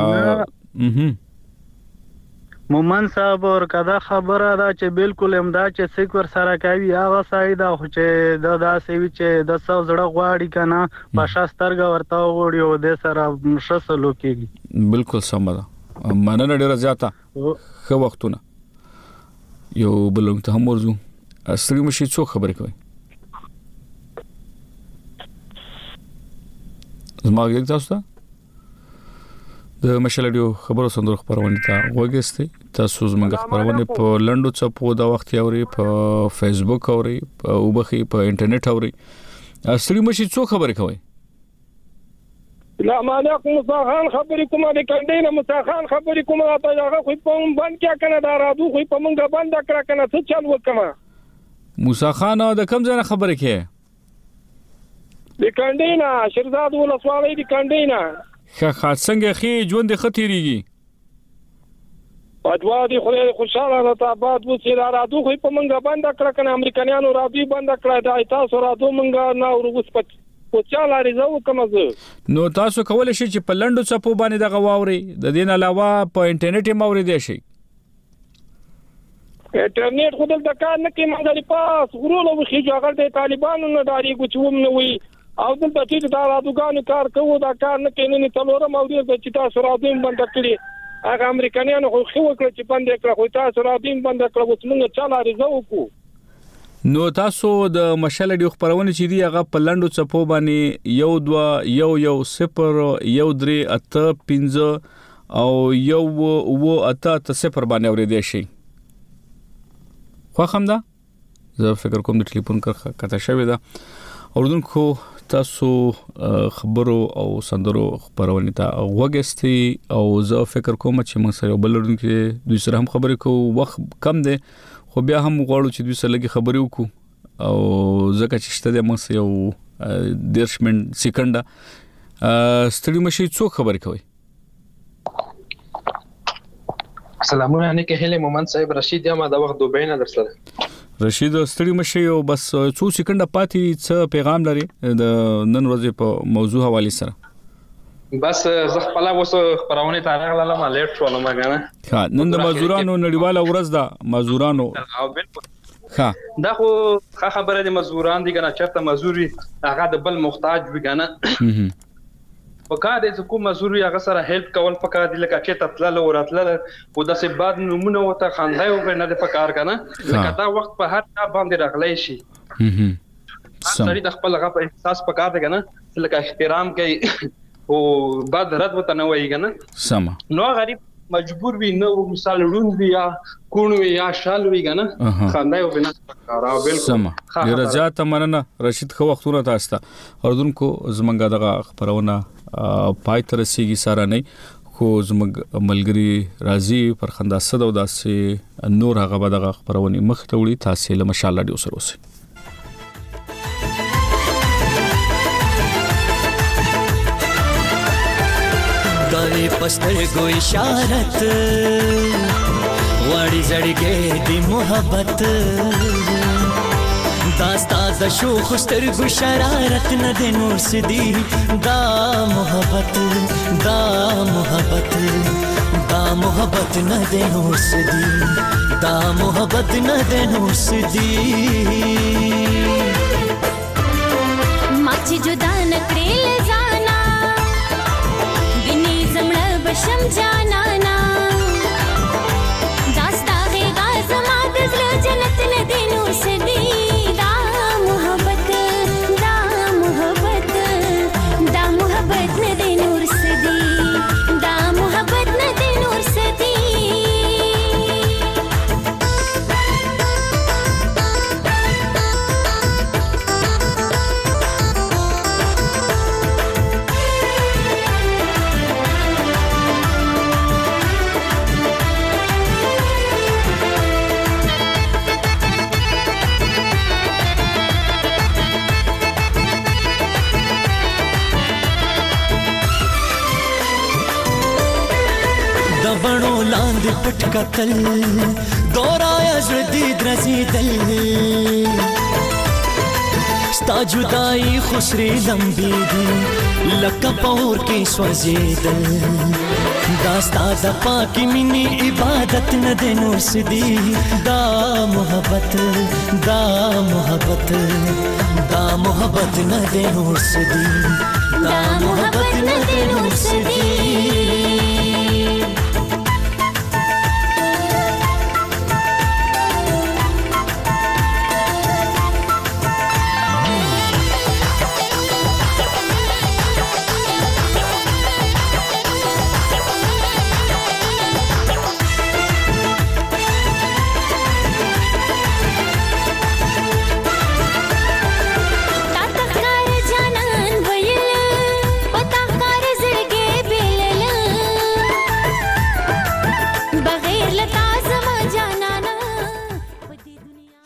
S13: مومن صاحب اور کدا خبره دا چې بالکل امداد چې سیکور سره کوي هغه ساید او چې دا داسې وی چې د څو زړه غواړي کنه پښه سترګه ورته وړي او د سره مشسلو کیږي
S1: بالکل سم ده مننه ډیره زیاته خو وختونه یو بلنګ ته هم ورزو اصلي مشي څو خبرې کوي زما ګل تاسو ته د مشال ډیو خبرو سندرو خبرونه ته وګورئ تاسو زموږ خبرونه په لندو چپو دا وخت اوري په فیسبوک اوري په وبخي په انټرنیټ اوري اصلي مشي څو خبرې کوي
S14: لا مالک مصاخان خبرې کومه د کندینه مصاخان خبرې کومه ته هغه خو په باندې کې کنه دا راځو خو په مونږه باندې کړه کنه څه چل وکما
S1: موسی خان د کوم ځای خبرې کوي
S14: د کندینه شیرزاد ولسوالۍ د کندینه
S1: خا څنګه خي ژوند خطرېږي
S14: پدوا دي خو خوشاله ده تابات و چې راځو خو په مونږه باندې کړه کنه امریکایانو راځي باندې کړه دا تاسو راځو مونږه نه ورغوس پټ او چاله رضاو کوم زه
S1: نو تاسو کولای شئ چې په لندو چپو باندې دغه واوري د دین علاوه په انټرنیټ هم اوریدئ شئ
S14: انټرنیټ خو دلته کار نه کوي مګر پاس غرو له خو هغه د طالبانو نه داري کوم نه وي او دلته چې دا رادوګانو کار کوو دا کار نه کوي نه تلورم او دې چې تاسو رادوم بند کړی هغه امریکایانو خو خو کړ چې بند کړ خو تاسو رادوم بند کړ اوس موږ چا لارې زو کو
S1: نو تاسو د مشال دی خبرونه چې دی هغه په لندو چپو باندې یو دوا یو یو صفر یو درې اته پنځه او یو و اته اته صفر باندې اورېدې شي خو خمدا زه فکر کوم د ټلیفون کړه کته شوی دا اوردونکو تاسو خبرو او سندرو خبرونه ته وګستي او زه فکر کوم چې موږ سره بلورونکو دوی سره هم خبرې کوو وخت کم دی خو بیا هم غواړو چې دوی سره لګي خبرې وکړو او ځکه چې شته د موږ یو دیرش منټ سکند ستړي مشي څو خبرې کوي
S15: سلامونه علیکم هله مومن صاحب رشید یم دا وخت دوبه نه درسره
S1: رشید ستړي مشي او بس څو سکند پاتې څه پیغام لري د نن ورځې په موضوع حواله سره
S15: بس زه خپل اوس خبرونه تاریخ لاله ما لیټ شو ما غنه
S1: ها نن د مزدورانو نړیواله ورځ ده مزدورانو
S15: او بالکل
S1: ها
S15: دا خو خبره د مزدوران دي کنه چرته مزدوري هغه د بل محتاج وي کنه پکار دې چې کوم مزدوري هغه سره هیلپ کول پکار دي لکه چې تطلل او راتلل او د سه بعد نمونه وته خاندای او نه د پکار کنه لکه دا وخت په هر چا باندې راغلی شي سړي د خپل هغه په احساس پکار دی کنه لکه احترام کوي او بعد رد وته نه وایي کنه
S1: سم
S15: نو غریب مجبور وي نو مثال روند وي یا کون وي یا شال وي کنه خاندای او بنا پکار او بالکل
S1: سم ډیر زیات مننه رشید خو وختونه تاسو ته اردوونکو زمونږ دغه خبرونه پای تر سیږي ساره نه خو زموږ ملګری راضي پر خندا صد او داسې نور هغه به دغه خبرونه مخ ته وړي تاسو له ماشاءالله ډیر سره اوسئ
S11: گاوی پستر گو اشارت واڑی زڑگے دی محبت داستا د شو خستر گو شرارت نه د نور سدی دا محبت دا محبت دا محبت نه د نور سدی دا محبت نه د نور سدی
S4: ماچ جدا نکړې لزانا بني زمړ بشم جانا نا داستا غا زما د زړه جنت نه د نور سدی
S11: پټ کتل دورایا زړه درځي دل ستا جدائی خسري لمبي دي لکه پور کې سوځېدل دا ستا د پاکي مینې عبادت نه د نور سدي دا محبت دا محبت دا محبت نه د نور سدي دا محبت نه د نور سدي